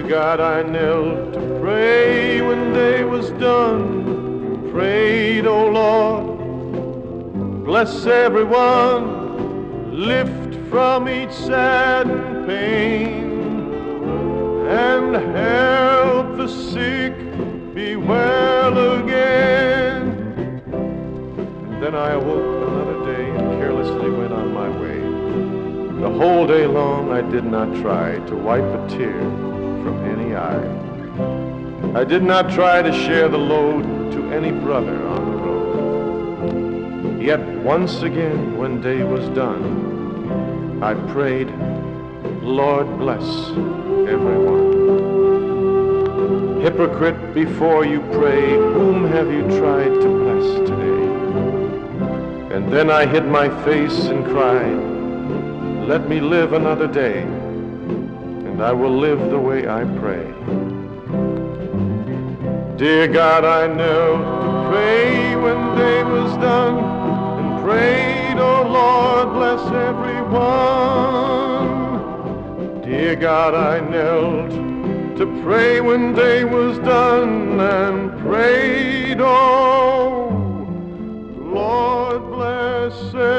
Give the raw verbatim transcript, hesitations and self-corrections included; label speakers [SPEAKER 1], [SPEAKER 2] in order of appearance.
[SPEAKER 1] God, I knelt to pray when day was done. Prayed, oh Lord, bless everyone, lift from each saddened pain, and help the sick be well again. And then I awoke another day and carelessly went on my way. The whole day long I did not try to wipe a tear from any eye. I did not try to share the load to any brother on the road. Yet once again, when day was done, I prayed, Lord, bless everyone. Hypocrite, before you pray, whom have you tried to bless today? And then I hid my face and cried, let me live another day, and I will live the way I pray. Dear God, I knelt to pray when day was done, and prayed, oh Lord, bless everyone. Dear God, I knelt to pray when day was done, and prayed, oh Lord, bless everyone.